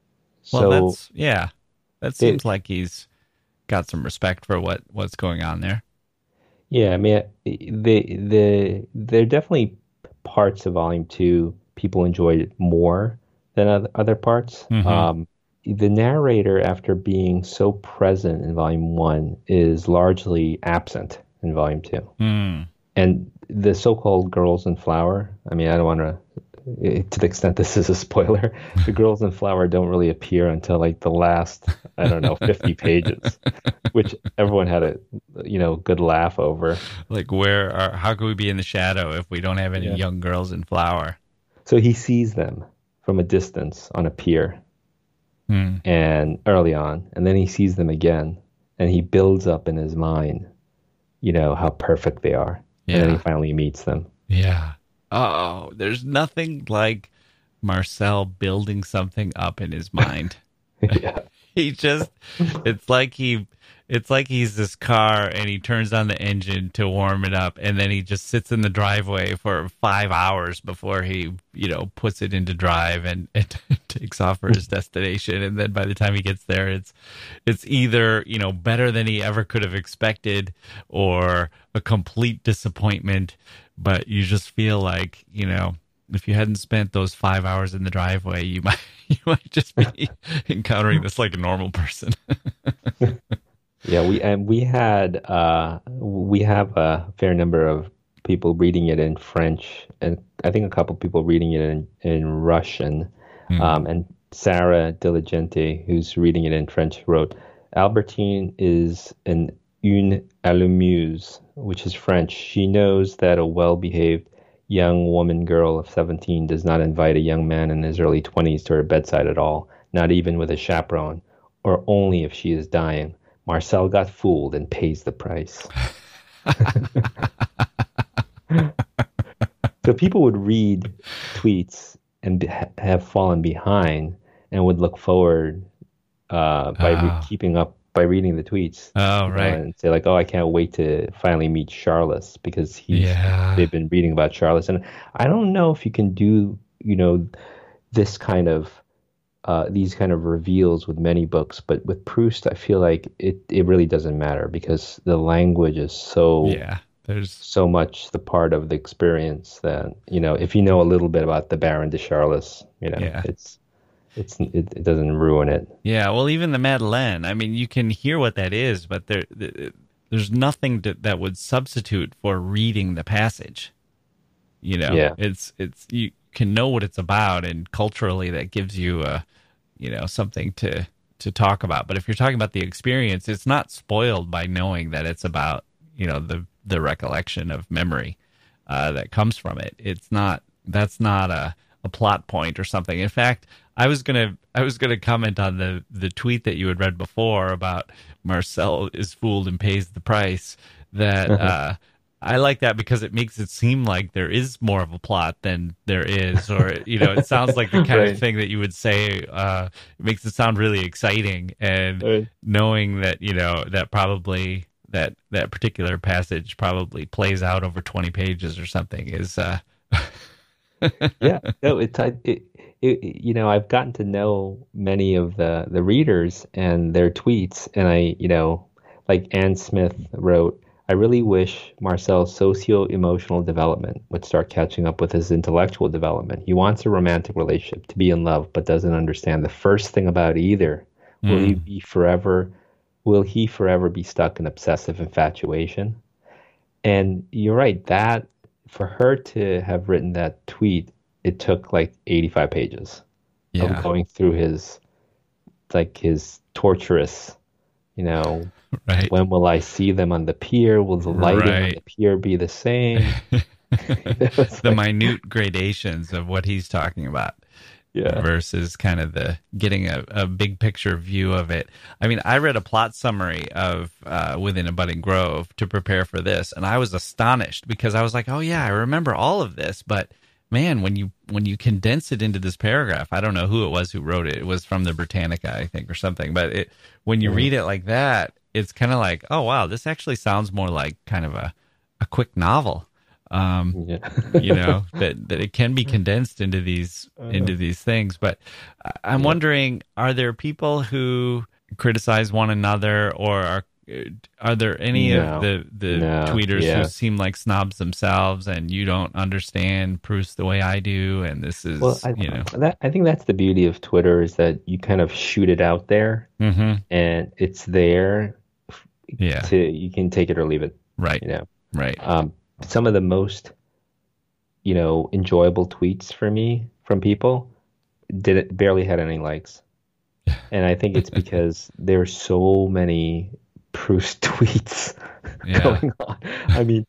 Well, So that's yeah. That it, seems like he's got some respect for what what's going on there. yeah, I mean, the the there are definitely parts of Volume Two people enjoyed more than other, other parts. Mm-hmm. Um, the narrator, after being so present in Volume One, is largely absent in Volume Two. Mm. And the so-called girls in flower, I mean, I don't want to, to the extent this is a spoiler, the girls in flower don't really appear until like the last, I don't know, fifty pages, which everyone had a, you know, good laugh over. Like, where are? How can we be in the shadow if we don't have any Yeah. young girls in flower? So he sees them from a distance on a pier Mm. and early on, and then he sees them again, and he builds up in his mind, you know, how perfect they are. And then he Yeah. finally meets them. Yeah. Oh, there's nothing like Marcel building something up in his mind. Yeah. He just, it's like he, it's like he's this car and he turns on the engine to warm it up, and then he just sits in the driveway for five hours before he, you know, puts it into drive and, and takes off for his destination. And then by the time he gets there, it's, it's either, you know, better than he ever could have expected or a complete disappointment. But you just feel like, you know, if you hadn't spent those five hours in the driveway, you might you might just be encountering this like a normal person. Yeah, we and we had uh we have a fair number of people reading it in French, and I think a couple people reading it in in Russian. Hmm. Um, and Sarah Diligente, who's reading it in French, wrote, Albertine is an une allumeuse, which is French. She knows that a well-behaved young woman girl of seventeen does not invite a young man in his early twenties to her bedside at all, not even with a chaperone, or only if she is dying. Marcel got fooled and pays the price. So people would read tweets and be, have fallen behind and would look forward uh, by re- Ah. keeping up by reading the tweets. Oh, you know, right. and say like, "Oh, I can't wait to finally meet Charles," because he's Yeah. they've been reading about Charles. And I don't know if you can do, you know, this kind of uh, these kind of reveals with many books, but with Proust, I feel like it it really doesn't matter because the language is so Yeah. There's so much the part of the experience that, you know, if you know a little bit about the Baron de Charles, you know, Yeah. it's it's it, it doesn't ruin it. yeah. Well, even the Madeleine. I mean, you can hear what that is, but there there's nothing to, that would substitute for reading the passage. You know, Yeah. it's it's you can know what it's about, and culturally that gives you a you know something to to talk about. But if you're talking about the experience, it's not spoiled by knowing that it's about you know the the recollection of memory uh, that comes from it. It's not that's not a, a plot point or something. In fact, I was gonna I was gonna comment on the the tweet that you had read before about Marcel is fooled and pays the price. That uh, I like that because it makes it seem like there is more of a plot than there is, or you know, it sounds like the kind Right. of thing that you would say. Uh, it makes it sound really exciting, and Right. knowing that you know that probably that that particular passage probably plays out over twenty pages or something is. Uh, Yeah, no, it's I- it, it, you know, I've gotten to know many of the the readers and their tweets, and I, you know, like Anne Smith wrote, I really wish Marcel's socio-emotional development would start catching up with his intellectual development. He wants a romantic relationship, to be in love, but doesn't understand the first thing about either. Will he Mm. be forever? Will he forever be stuck in obsessive infatuation? And you're right, that for her to have written that tweet, it took like eighty-five pages yeah, of going through his like his torturous, you know, right. when will I see them on the pier? Will the lighting on Right. the pier be the same? It was The like- minute gradations of what he's talking about. yeah. Versus kind of the getting a, a big picture view of it. I mean, I read a plot summary of uh, Within a Budding Grove to prepare for this, and I was astonished because I was like, "Oh yeah, I remember all of this." But man, when you when you condense it into this paragraph, I don't know who it was who wrote it. It was from the Britannica, I think, or something. But it, when you Mhm. read it like that, it's kind of like, "Oh wow, this actually sounds more like kind of a a quick novel." Um, Yeah. you know, that, that it can be condensed into these into these things. But I- I'm Yeah. wondering, are there people who criticize one another, or are are there any No. of the the No. tweeters Yeah. who seem like snobs themselves, and you don't understand Proust the way I do, and this is, Well, I, you know, that I think that's the beauty of Twitter is that you kind of shoot it out there hmm and it's there yeah, to you can take it or leave it, right, you know. right, Um, some of the most, you know, enjoyable tweets for me from people did it barely had any likes. And I think it's because there's so many Proust tweets yeah, going on. I mean,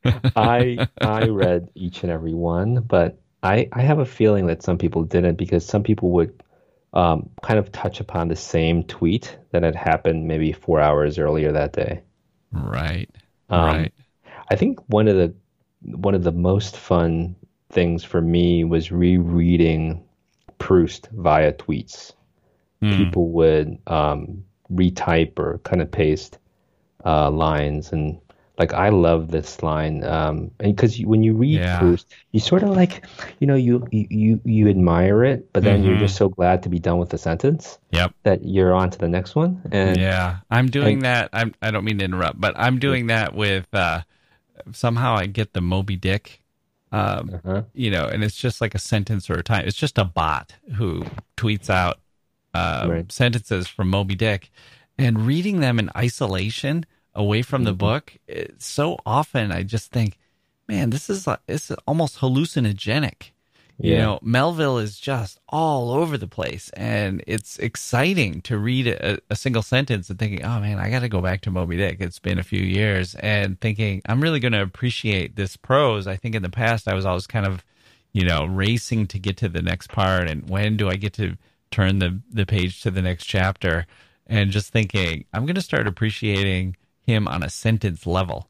I I read each and every one, but I I have a feeling that some people didn't because some people would um, kind of touch upon the same tweet that had happened maybe four hours earlier that day. right, Um, right, I think one of the one of the most fun things for me was rereading Proust via tweets. Mm, People would um, retype or kind of paste uh, lines, and like I love this line, um, and because when you read yeah, Proust, you sort of like, you know, you you you you admire it, but then you're hmm just so glad to be done with the sentence yep. that you're on to the next one. And Yeah, I'm doing and that. I'm. I don't mean to interrupt, but I'm doing that with. Uh, somehow I get the Moby Dick, um, uh-huh. you know, and it's just like a sentence or a time. It's just a bot who tweets out uh, Right. sentences from Moby Dick, and reading them in isolation away from the Mhm. book. It, so often I just think, man, this is like, it's almost hallucinogenic. You Yeah. know, Melville is just all over the place, and it's exciting to read a, a single sentence and thinking, oh man, I got to go back to Moby Dick. It's been a few years, and thinking, I'm really going to appreciate this prose. I think in the past, I was always kind of, you know, racing to get to the next part, and when do I get to turn the, the page to the next chapter, and just thinking, I'm going to start appreciating him on a sentence level.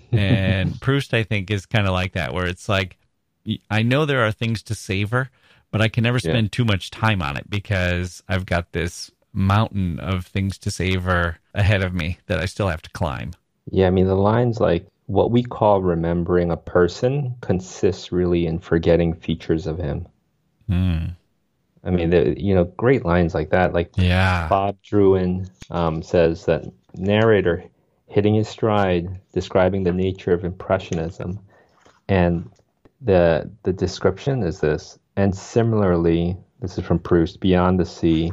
And Proust, I think, is kind of like that, where it's like, I know there are things to savor, but I can never Yeah. spend too much time on it because I've got this mountain of things to savor ahead of me that I still have to climb. Yeah, I mean, the lines like what we call remembering a person consists really in forgetting features of him. Hmm. I mean, the, you know, great lines like that. Like Yeah. Bob Druin um, says that narrator hitting his stride, describing the nature of impressionism, and the the description is this. And similarly, this is from Proust. Beyond the sea,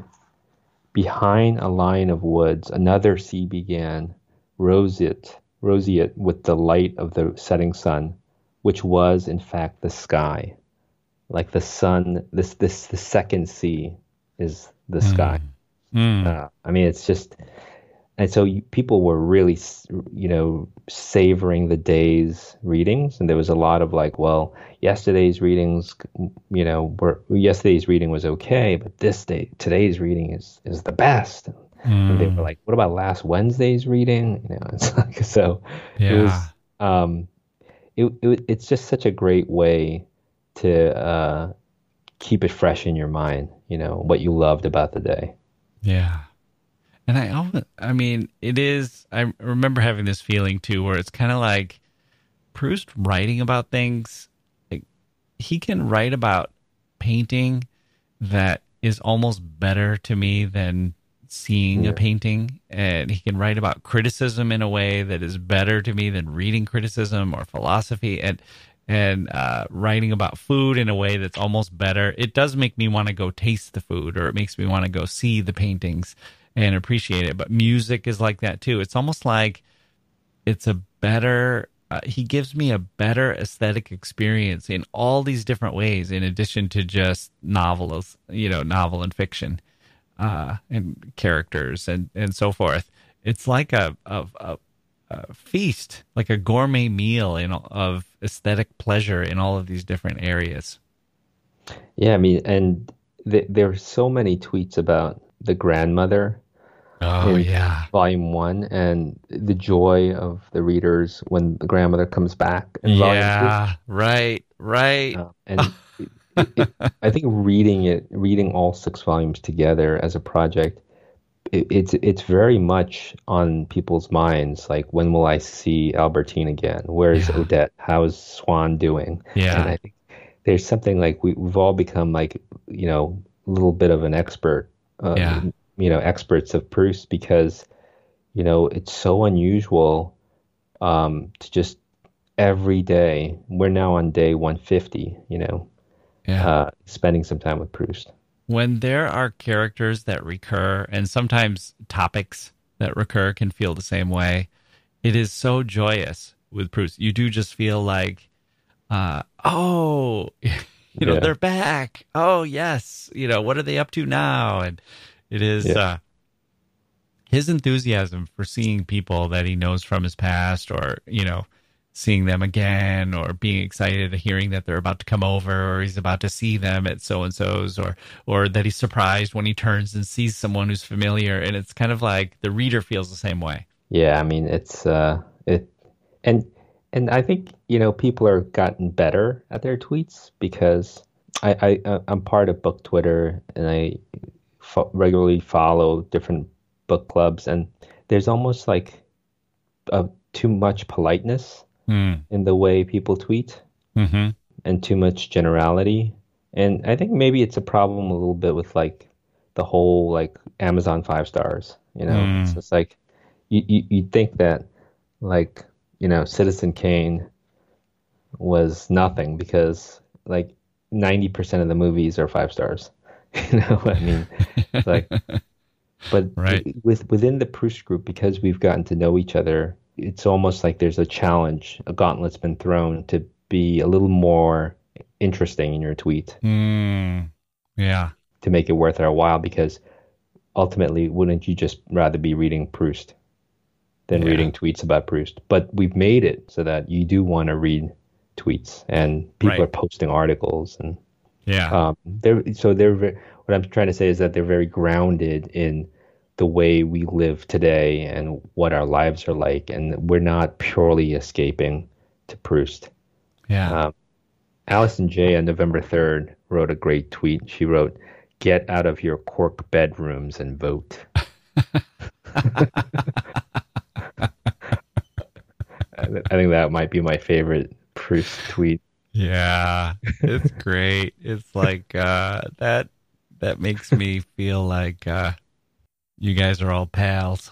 behind a line of woods, another sea began, roseate, roseate with the light of the setting sun, which was in fact the sky. Like the sun, this this the second sea is the sky. Hmm. Uh, I mean, it's just, and so you, people were really, s- you know, savoring the day's readings, and there was a lot of like, well, yesterday's readings, you know, were yesterday's reading was okay, but this day, today's reading is is the best. And they were Hmm. like, what about last Wednesday's reading? You know, it's like so. It was, Yeah. um, it, it it's just such a great way to uh, keep it fresh in your mind. You know what you loved about the day. Yeah. And I, always- I mean, it is, I remember having this feeling too, where it's kind of like Proust writing about things. Like, he can write about painting that is almost better to me than seeing Yeah. a painting. And he can write about criticism in a way that is better to me than reading criticism or philosophy. And, and uh, writing about food in a way that's almost better. It does make me want to go taste the food, or it makes me want to go see the paintings and appreciate it. But music is like that too. It's almost like it's a better, uh, he gives me a better aesthetic experience in all these different ways, in addition to just novels, you know, novel and fiction, uh, and characters and, and so forth. It's like a, a, a, a feast, like a gourmet meal in all, of aesthetic pleasure in all of these different areas. Yeah, I mean, and th- there are so many tweets about the grandmother Oh, in yeah. volume one and the joy of the readers when the grandmother comes back in volume Yeah, right, right. two. Uh, and it, it, I think reading it, reading all six volumes together as a project, it, it's it's very much on people's minds. Like, when will I see Albertine again? Where's Yeah. Odette? How's Swan doing? Yeah. And I think there's something like we, we've all become like, you know, a little bit of an expert, uh, Yeah. you know, experts of Proust because, you know, it's so unusual um, to just every day. We're now on day one fifty, you know, Yeah. uh, spending some time with Proust. When there are characters that recur, and sometimes topics that recur can feel the same way, it is so joyous with Proust. You do just feel like, uh, oh, you know, Yeah. they're back. Oh, yes. You know, what are they up to now? And it is Yeah. uh, his enthusiasm for seeing people that he knows from his past, or, you know, seeing them again, or being excited hearing that they're about to come over, or he's about to see them at so-and-so's, or or that he's surprised when he turns and sees someone who's familiar. And it's kind of like the reader feels the same way. Yeah, I mean it's uh it and and I think, you know, people are gotten better at their tweets because I, I uh, I'm part of book Twitter and I fo regularly follow different book clubs and there's almost like a, too much politeness Mm. in the way people tweet Mm-hmm. and too much generality. And I think maybe it's a problem a little bit with like the whole like Amazon five stars, you know. Mm. It's just like you, you you'd think that like, you know, Citizen Kane was nothing because like ninety percent of the movies are five stars. You know what I mean? It's like, but Right. with within the Proust group, because we've gotten to know each other, it's almost like there's a challenge, a gauntlet's been thrown to be a little more interesting in your tweet Mm. Yeah. to make it worth our while. Because ultimately, wouldn't you just rather be reading Proust than Yeah. reading tweets about Proust? But we've made it so that you do want to read tweets, and people Right. are posting articles, and Yeah. um, they're so they're ve- what I'm trying to say is that they're very grounded in the way we live today and what our lives are like, and we're not purely escaping to Proust. Yeah. Um, Alison J on November third wrote a great tweet. She wrote, "Get out of your cork bedrooms and vote." I think that might be my favorite Proust tweet. Yeah, it's great. It's like uh, that. That makes me feel like uh, you guys are all pals.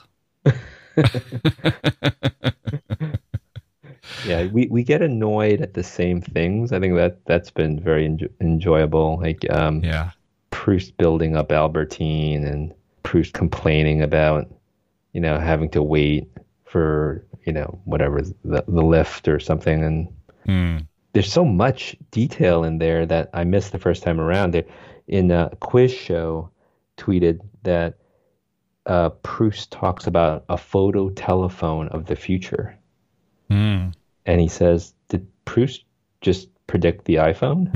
Yeah, we, we get annoyed at the same things. I think that that's been very enjo enjoyable. Like um, Yeah, Proust building up Albertine and Proust complaining about, you know, having to wait for, you know, whatever, the, the lift or something. And Hmm. there's so much detail in there that I missed the first time around. There, in a quiz show, tweeted that uh, Proust talks about a photo telephone of the future. Hmm. And he says, did Proust just predict the iPhone?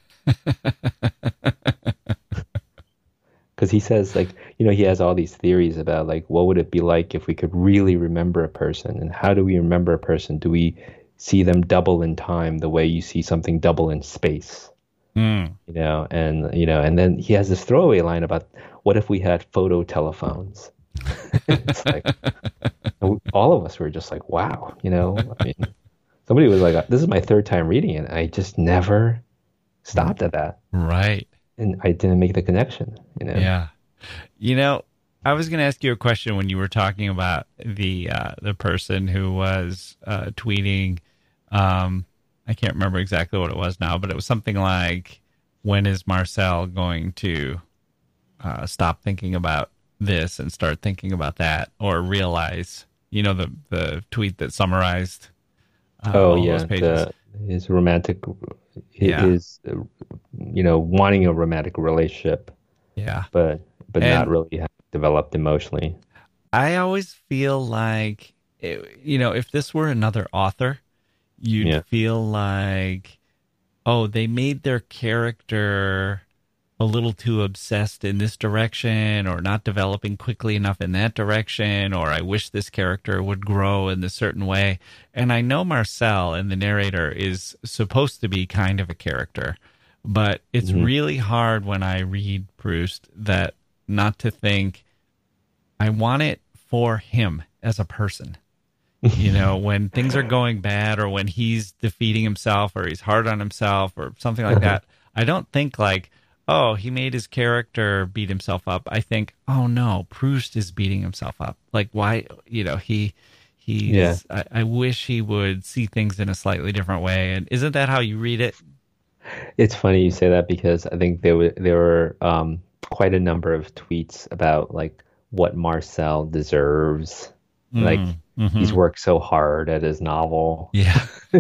Because he says, like, you know, he has all these theories about, like, what would it be like if we could really remember a person? And how do we remember a person? Do we see them double in time the way you see something double in space? Hmm. You know, and, you know, and then he has this throwaway line about what if we had photo telephones? It's like, all of us were just like, wow, you know, I mean, somebody was like, this is my third time reading it. I just never stopped at that. Right. And I didn't make the connection, you know? Yeah. You know, I was going to ask you a question when you were talking about the uh, the person who was uh, tweeting. Um, I can't remember exactly what it was now, but it was something like, when is Marcel going to uh, stop thinking about this and start thinking about that, or realize, you know, the, the tweet that summarized uh, Oh, all yeah. those pages. The, his romantic, his, Yeah. his, uh, you know, wanting a romantic relationship, Yeah. but, but And- not really have developed emotionally. I always feel like, it, you know, if this were another author, you'd Yeah. feel like, oh, they made their character a little too obsessed in this direction, or not developing quickly enough in that direction, or I wish this character would grow in this certain way. And I know Marcel, and the narrator, is supposed to be kind of a character, but it's Mhm. really hard when I read Proust that not to think, I want it for him as a person. You know, when things are going bad or when he's defeating himself or he's hard on himself or something like that, I don't think like, oh, he made his character beat himself up. I think, oh no, Proust is beating himself up. Like, why, you know, he, he's, Yeah. I, I wish he would see things in a slightly different way. And isn't that how you read it? It's funny you say that because I think there were there were um, quite a number of tweets about like what Marcel deserves. Like Mm-hmm. he's worked so hard at his novel. Yeah.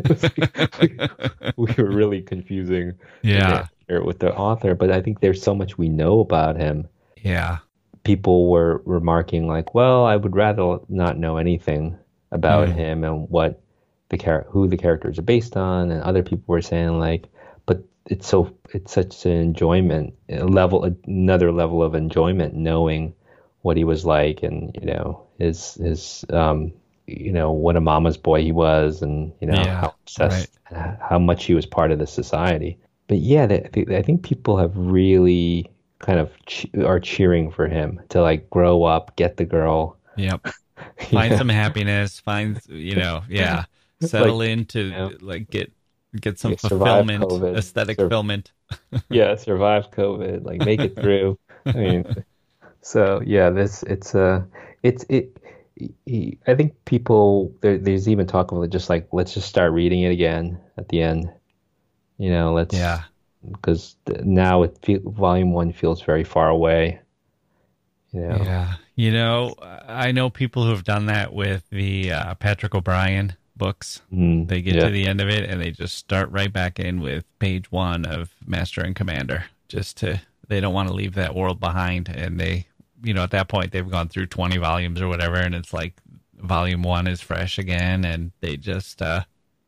we, we were really confusing Yeah. it with the author, but I think there's so much we know about him. Yeah. People were remarking like, well, I would rather not know anything about Mm. him and what the char- who the characters are based on, and other people were saying like, but it's so it's such an enjoyment a level another level of enjoyment knowing what he was like, and you know his his um you know what a mama's boy he was, and you know Yeah, how obsessed how much he was part of the society. But yeah, they, they, I think people have really kind of che- are cheering for him to like grow up, get the girl, Yep. Find Yeah. some happiness, find, you know, yeah, settle Like, into you know, like get get some yeah, survive fulfillment, COVID, aesthetic sur- fulfillment. yeah, survive COVID, like make it through. I mean, so yeah, this it's uh it's it. He, I think people there, there's even talk of just like let's just start reading it again at the end. You know, let's Yeah. because now it feel, volume one feels very far away. You know, Yeah. You know, I know people who have done that with the uh, Patrick O'Brien books. Mm, They get yeah. to the end of it and they just start right back in with page one of Master and Commander. Just to, they don't want to leave that world behind. And they, you know, at that point they've gone through twenty volumes or whatever, and it's like volume one is fresh again, and they just, uh,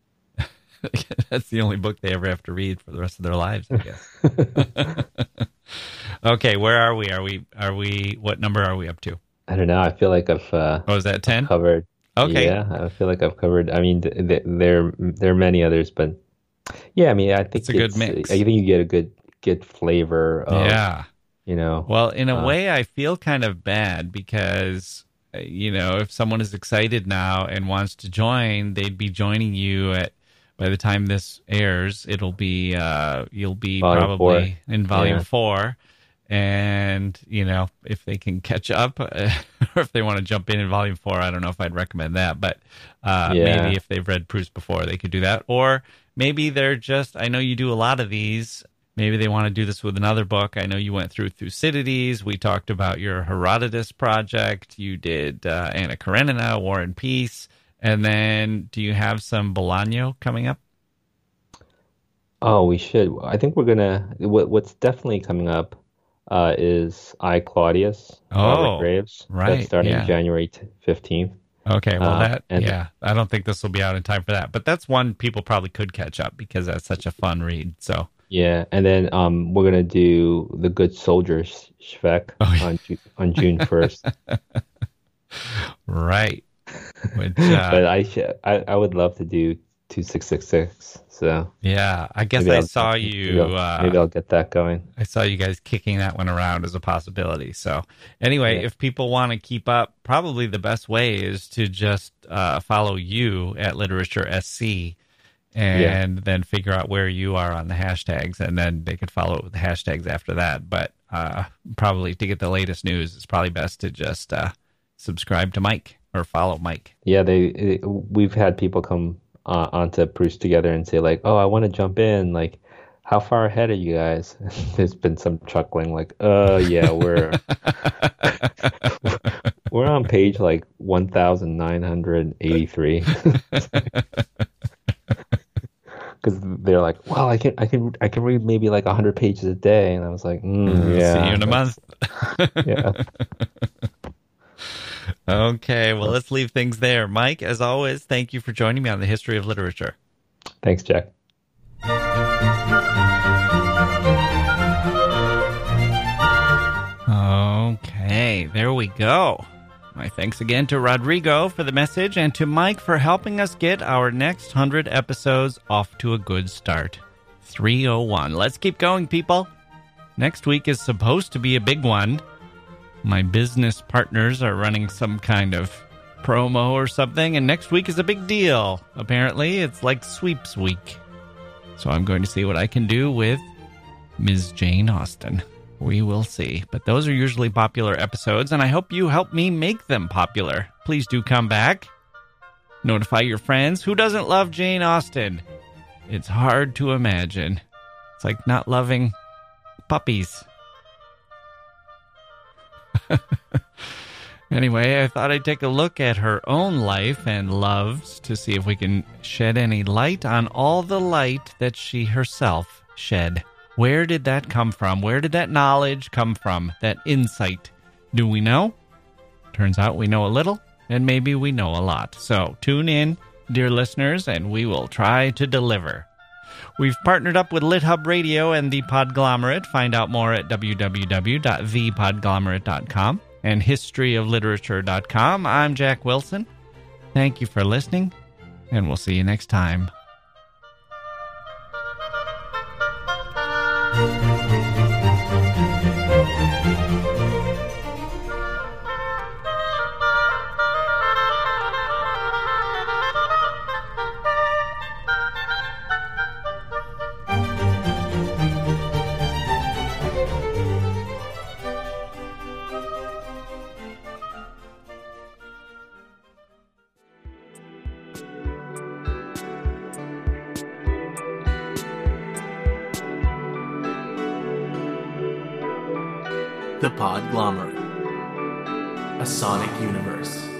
that's the only book they ever have to read for the rest of their lives, I guess. Okay, where are we? Are we, are we, what number are we up to? I don't know. I feel like I've uh, Oh, is that ten? covered. Okay. Yeah, I feel like I've covered. I mean, th- th- there there are many others, but yeah, I mean, I think It's a good mix. I think you get a good good flavor of, Yeah. you know. Well, in a Uh, way, I feel kind of bad because, uh, you know, if someone is excited now and wants to join, they'd be joining you at, by the time this airs, it'll be, uh, you'll be Volume probably in volume Yeah. four. And, you know, if they can catch up, uh, or if they want to jump in in volume four, I don't know if I'd recommend that. But uh, Yeah. maybe if they've read Proust before, they could do that. Or maybe they're just, I know you do a lot of these. Maybe they want to do this with another book. I know you went through Thucydides. We talked about your Herodotus project. You did uh, Anna Karenina, War and Peace. And then do you have some Bolaño coming up? Oh, we should. I think we're gonna. What, what's definitely coming up uh, is I Claudius, Oh, Robert Graves. right, That's starting yeah. January fifteenth. Okay, well, Uh, that, and- yeah, I don't think this will be out in time for that. But that's one people probably could catch up because that's such a fun read. So, Yeah, and then um, we're gonna do the Good Soldier Sh- Schweck Oh, yeah. on Ju- on June first. right. Which, uh, But I, sh- I I would love to do two six six six. So yeah, I guess maybe I I'll- saw maybe you. I'll, Uh, maybe I'll get that going. I saw you guys kicking that one around as a possibility. So anyway, Yeah. if people want to keep up, probably the best way is to just uh, follow you at Literature S C and then figure out where you are on the hashtags, and then they could follow it with the hashtags after that. But uh, probably to get the latest news, it's probably best to just uh, subscribe to Mike or follow Mike. Yeah, they it, we've had people come uh, onto Proust together and say like, "Oh, I want to jump in." Like, how far ahead are you guys? There's been some chuckling, like, "Uh, yeah, we're we're on page like one thousand nine hundred eighty-three." Because they're like, "Well, I can I can I can read maybe like a hundred pages a day," and I was like, mm, "Yeah, See you in a that's- month. Yeah." Okay, well, let's leave things there. Mike, as always, thank you for joining me on the History of Literature. Thanks, Jack. Okay, there we go. My thanks again to Rodrigo for the message and to Mike for helping us get our next one hundred episodes off to a good start. three oh one. Let's keep going, people. Next week is supposed to be a big one. My business partners are running some kind of promo or something, and next week is a big deal. Apparently, it's like sweeps week. So I'm going to see what I can do with Miz Jane Austen. We will see. But those are usually popular episodes, and I hope you help me make them popular. Please do come back. Notify your friends. Who doesn't love Jane Austen? It's hard to imagine. It's like not loving puppies. Anyway, I thought I'd take a look at her own life and loves to see if we can shed any light on all the light that she herself shed. Where did that come from? Where did that knowledge come from? That insight? Do we know? Turns out we know a little, and maybe we know a lot. So tune in, dear listeners, and we will try to deliver. We've partnered up with LitHub Radio and The Podglomerate. Find out more at w w w dot the podglomerate dot com and history of literature dot com. I'm Jack Wilson. Thank you for listening, and we'll see you next time. The Podglomerate, a sonic universe.